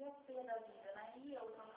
que é ser da vida, né? E eu também.